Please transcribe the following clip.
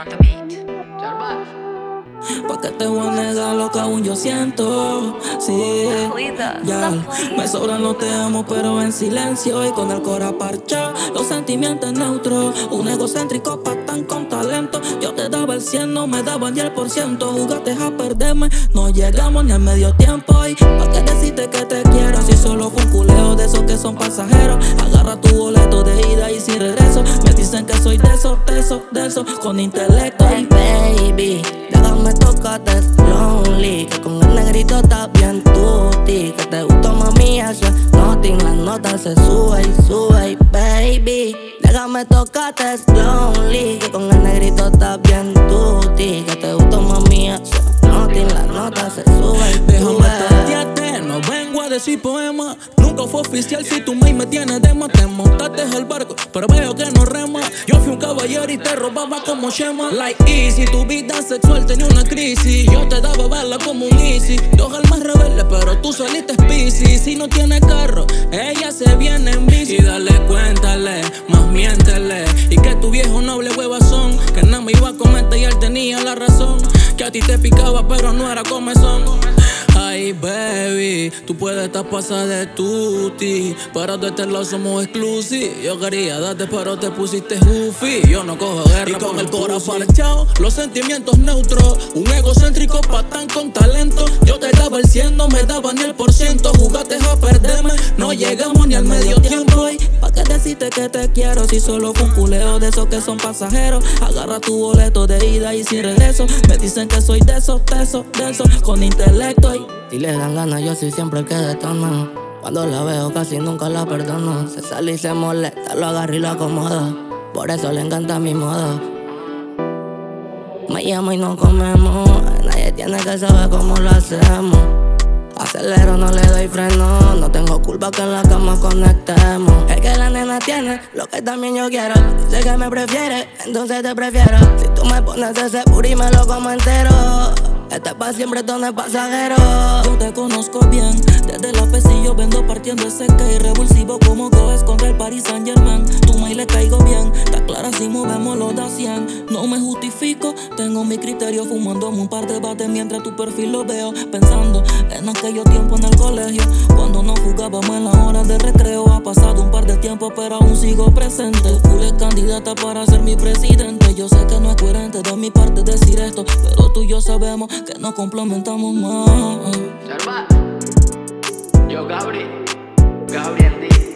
on the beat. Jarvis. ¿Pa' qué te voy a negar lo que aún yo siento? Sí, ya, me sobran los te amo pero en silencio y con el cora parchado, los sentimientos neutros. Un egocéntrico patán con talento. Yo te daba el 100, no me daban ni el %. Jugaste a perderme, no llegamos ni al medio tiempo. Y ¿pa' qué decirte que te quiero si solo fue un culeo de esos que son pasajeros? Agarra tu boleto de ida y sin regreso. Me dicen que soy de esos, con intelecto. Hey baby, déjame tocarte lonely, que con el negrito está bien tutti. Que te gustó mami, eso es nothing. Las notas se sube, baby. Déjame tocarte lonely, que con el negrito está bien tutti. Que te gustó mami, eso es nothing. Las notas se suben. Déjame tantearte, no vengo a decir poema. Nunca fue oficial si tu maíz me tienes de más. Te montaste al barco, pero veo que no rema. Yo fui un caballero y te robaba como Shema. Like easy, tu vida sexual tenía una crisis. Yo te daba bala como un easy. Dos almas rebeldes, pero tú saliste Piscis. Si no tiene carro, ella se viene en bici. Y dale, cuéntale, más miéntele. Y que tu viejo noble huevazón, que nada me iba a cometer y él tenía la razón. Que a ti te picaba pero no era comezón. Ay baby, tú puedes estar pasada de tutti, pero de este lado somos exclusive. Yo quería darte pero te pusiste goofy. Yo no cojo guerra y con el cora parchao, los sentimientos neutros. Un egocéntrico patán con talento. Yo te daba el 100, no me daba ni el %. Jugaste a perderme, no llegamos ni al medio tiempo. Y ¿pa' qué decirte que te quiero si solo fue un culeo de esos que son pasajeros? Agarra tu boleto de ida y sin regreso. Me dicen que soy de esos, con intelecto. Y si le dan ganas, yo soy siempre el que detona. Cuando la veo casi nunca la perdono. Se sale y se molesta, lo agarro y lo acomodo. Por eso le encanta mi modo. Me llamo y no comemos. Nadie tiene que saber cómo lo hacemos. Acelero, no le doy freno. No tengo culpa que en la cama conectemos. Es que la nena tiene lo que también yo quiero. Dice que me prefiere, entonces te prefiero. Si tú me pones ese puri me lo como entero. Este pa' siempre, esto no es pasajero. yo te conozco bien, desde la PC yo vendo partiendo ese y revulsivo como Goes contra el Paris Saint Germain. Tu maíz le caigo bien, está clara si movemos los da 100. No me justifico, tengo mi criterio, fumándome un par de bates mientras tu perfil lo veo. Pensando en aquellos tiempos en el colegio, cuando nos jugábamos en las horas de recreo. Ha pasado un par de tiempo pero aún sigo presente. Tu es candidata para ser mi presidente. Yo sé que no es coherente de mi parte decir esto, pero tú y yo sabemos que nos complementamos más. Jarvis. Yo, Gabriel D.